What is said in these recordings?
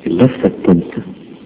اللفة الثالثة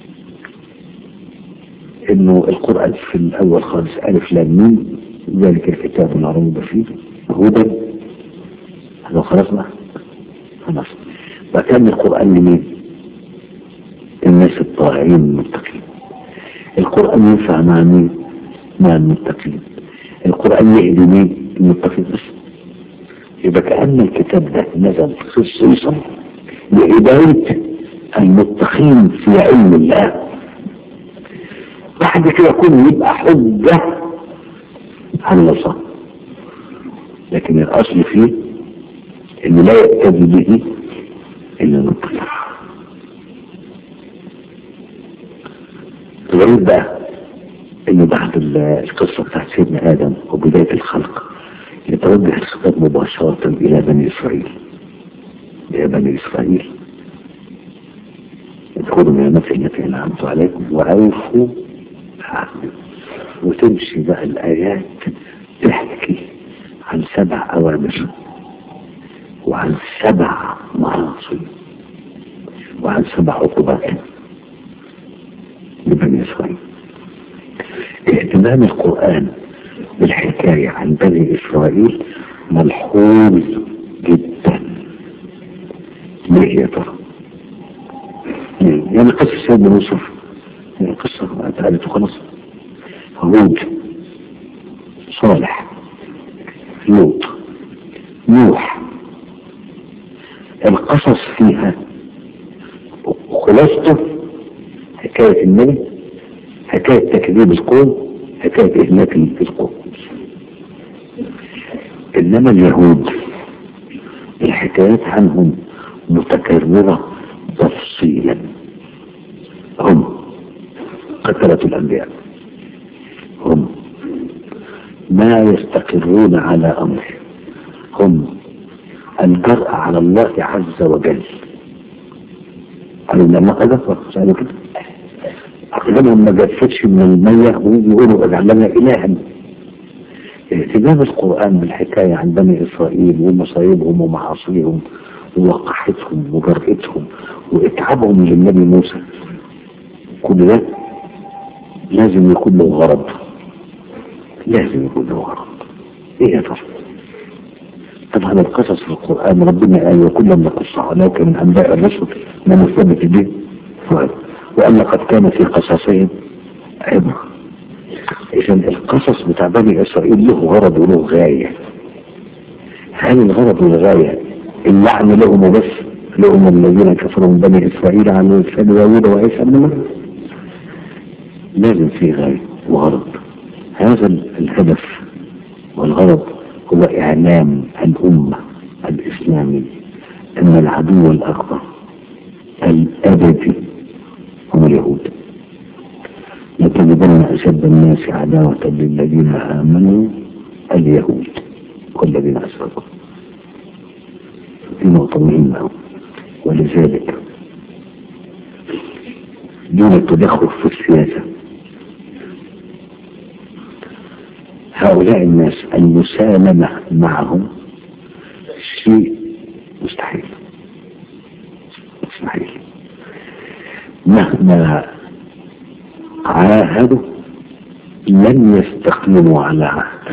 انه القرآن في الاول خالص الف لام ميم ذلك الكتاب لا ريب فيه هدى. هذا خلاص بقى خلاص. وكان القرآن لمين؟ الناس الطاعين المتقين. القرآن ينفع مع مين؟ مع المتقين. القرآن يهدي مين؟ المتقين بس. يبقى كأن الكتاب ده نزل خصيصا لهداية المتقين في علم الله. بعد كده كله يبقى حجة على الله، لكن الأصل فيه إنه لا يقتدي به إلا المتقين. الغريب بقى إنه بعد القصة بتاعت سيدنا آدم وبداية الخلق يتوجه الخطاب مباشرة إلى بني إسرائيل. يا بني إسرائيل ادخلوا نعمتي التي أنعمت عليكم وأوفوا بعهدي. وتمشي بقى الآيات تحكي عن 7 أوامر وعن 7 معاصي وعن 7 عقوبات لبني إسرائيل. اهتمام القرآن بالحكاية عن بني إسرائيل ملحوظ جدا. ليه يا ترى؟ يعني قصة سيدنا يوسف قصة اتقالت وخلاص. هود، صالح، لوط، نوح، القصص فيها خلاصته حكاية النبي، حكاية تكذيب القوم، حكاية إهلاك القوم. إنما اليهود الحكايات عنهم متكررة تفصيلا. هم قتلة الأنبياء، هم ما يستقرون على أمره، هم الجرأة على الله عز وجل. قالوا لما قذف سألوا كده أقلامهم ما جفتش من المية ويقولوا اجعل لنا إلها. اهتمام القرآن بالحكاية عن بني إسرائيل ومصايبهم ومعاصيهم ووقحتهم وجرأتهم وإتعابهم للنبي موسى، كل ده لازم يكون له غرض. لازم يكون له غرض. ايه يا طفل؟ طبعا القصص في القرآن ربنا قال وكلا نقص عليك من أنباء الرسل ما نثبت به وأن قد كان في قصصهم عبرة. إذا القصص بتاع بني إسرائيل له غرض وله غاية. هل الغرض والغاية اللعن لهم وبس؟ لهم الذين كفروا من بني إسرائيل على لسان داوود وعيسى بن مريم. لازم في غاية وغرض. هذا الهدف والغرض هو إعلام الأمة الإسلامية أن العدو الأكبر الأبدي هم اليهود. لتجدن أشد الناس عداوة للذين آمنوا اليهود والذين أشركوا. دي نقطة مهمة. ولذلك دون التدخل في السياسة هؤلاء الناس المسالمة معهم شيء مستحيل. مستحيل. مهما عاهدوا لن يستقيموا على عهد،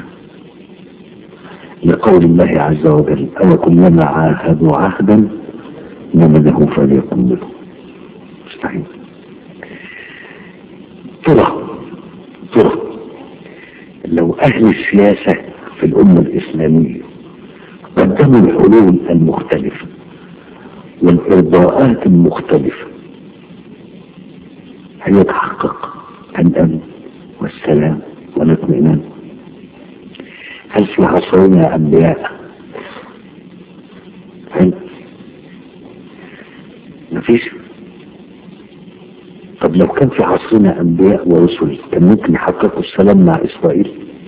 لقول الله عز وجل أو كلما عاهدوا عهدا نبذه فليكمله. مستحيل. ترى لو أهل السياسة في الأمة الإسلامية قدموا الحلول المختلفة والإرضاءات المختلفة هيتحقق الأمن والسلام والاطمئنان. هل في عصرنا أنبياء؟ هل مفيش؟ طب لو كان في عصرنا أنبياء ورسل كان ممكن يحققوا السلام مع إسرائيل؟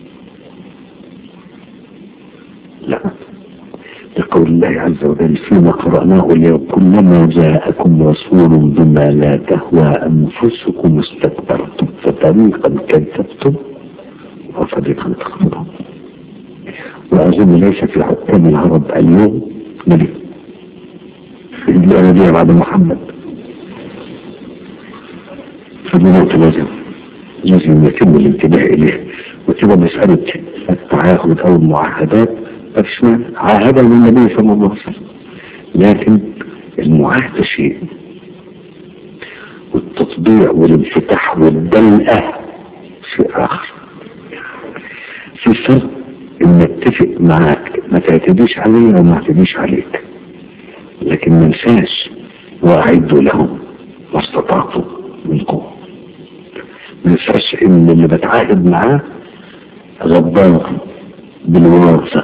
لا. لقول الله عز وجل فيما قرأناه اليوم كلما جاءكم رسول بما لا تهوى أنفسكم استكبرتم ففريقا كذبتم وفريقا تقتلون. وأظن ليس في حكام العرب اليوم نبي الأنبياء بعد محمد فالنقطة لازم يتم الانتباه إليه. وتبقى مسألة التعاهد أو المعاهدات مفيش معنى، عاهدها من النبي صلى الله عليه وسلم، لكن المعاهدة شيء والتطبيع والانفتاح والدلقة شيء آخر. في فرق إن اتفق معاك ما تعتديش علي وما اعتديش عليك، لكن ما ننساش وأعدوا لهم ما استطعتوا من قوة. ما ننساش إن اللي بتعاهد معاه غضبان بالوراثة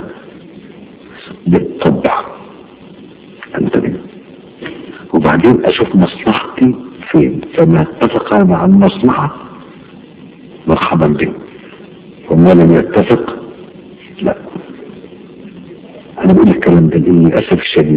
بالطبع انتبه، وبعدين اشوف مصلحتي فين، فما اتفق مع المصلحة مرحبا به، وما لم يتفق لا. انا بقول الكلام ده للاسف الشديد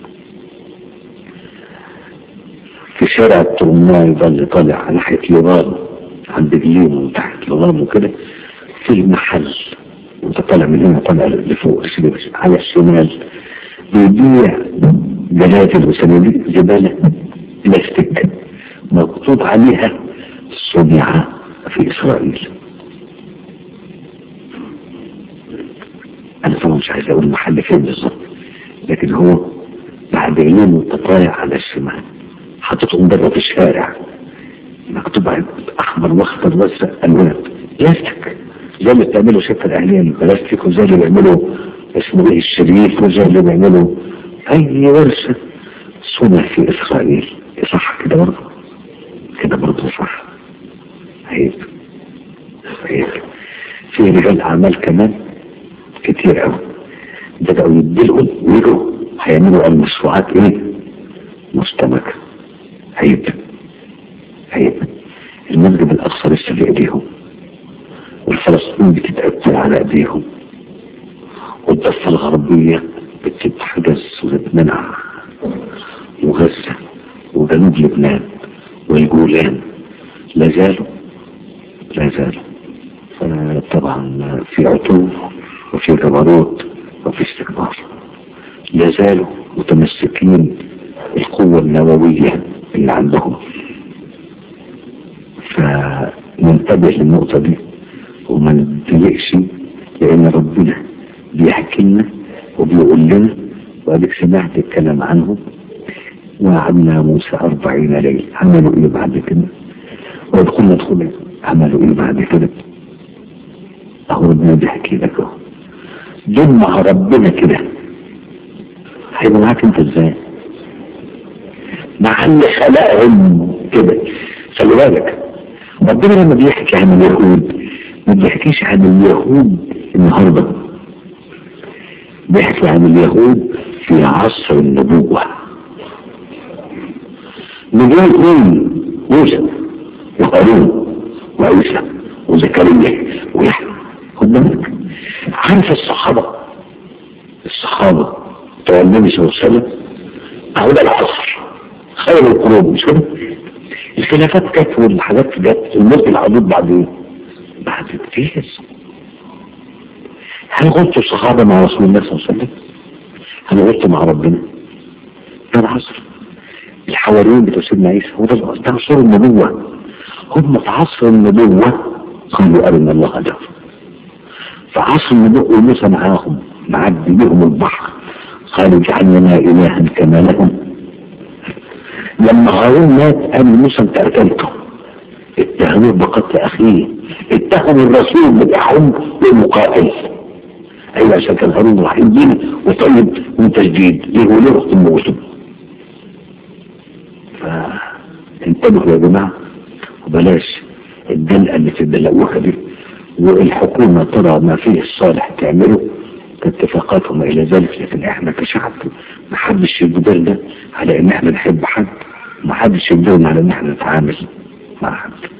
في شارع الترماي ده اللي طالع ناحية لبان عند جليم وتحت لبان وكده، في المحل وانت طالع من هنا طالع لفوق على الشمال بيبيع جلاتل وسناديق زبالة بلاستيك مكتوب عليها صنع في إسرائيل. أنا طبعا مش عايز أقول المحل فين بالظبط، لكن هو بعد يوم وانت طالع على الشمال حاططهم بره في الشارع مكتوب على أحمر واخضر وازرق ألوان بلاستيك، زي اللي بتعملوا شركة الأهلية البلاستيك، وزي اللي بيعملوا اسمه ايه الشريف، وزي اللي بيعملوا أي ورشة صنع في إسرائيل. صح كده برضه؟ كده برضه صح. عيب. في رجال أعمال كمان كتير قوي بدأوا يدلقوا ويجوا هيعملوا المشروعات ايه مشتبكة. عيب. المسجد الأقصى لسه في ايديهم، والفلسطين بتتقتل على ايديهم، والضفة الغربية بتتحجز وتتمنع، وغزة وجنوب لبنان والجولان لا زالوا طبعا في عتوب وفي جبروت وفي استكبار، لا زالوا متمسكين القوة النووية اللي عندهم. فننتبه للنقطة دي وما نتضايقش، لأن ربنا بيحكي لنا وبيقول لنا، وأديك سمعت الكلام عنه. وعدنا موسى 40 ليلة، عملوا إيه بعد كده؟ وادخلنا ادخلنا عملوا إيه بعد كده؟ أهو ربنا بيحكي لك أهو. دول مع ربنا كده هيبقى معاك أنت إزاي؟ مع اللي خلقهم كده. خلي بالك ربنا لما بيحكي عن اليهود ما بيحكيش عن اليهود النهارده، بيحكي عن اليهود في عصر النبوة. نجاة مين؟ موسى وهارون وعيسى وزكريا ويحيى. خد بالك عارف الصحابة بتوع النبي صلى الله عليه وسلم اهو ده العصر خير القرون، مش كده؟ الخلافات جت والحاجات جت، الملك العضوض بعد كتير. هل غلطوا الصحابة مع رسول الله صلى الله عليه وسلم؟ هل غلطوا مع ربنا؟ ده العصر. الحواريين بتوع سيدنا عيسى هو ده عصر النبوة. هم في عصر النبوة قالوا أرنا الله ده. في عصر النبوة موسى معاهم معدي بهم البحر قالوا اجعل لنا إلها كما لهم. لما هارون مات قال موسى انت قتلته، اتهموه بقتل أخيه، اتهموا الرسول بتاعهم بالمقاتل. أيوة عشان كان هارون رحيم دين وطيب من تجديد ليه وليه وقت الموسم. فانتبهوا يا جماعة وبلاش الدلقة اللي تدلقوها دي. والحكومة ترى ما فيه الصالح تعمله كاتفاقات وما إلى ذلك، لكن احنا كشعب ما حدش يجبرنا على ان احنا نحب حد، ما حدش يجبرنا على ان احنا نتعامل مع حد.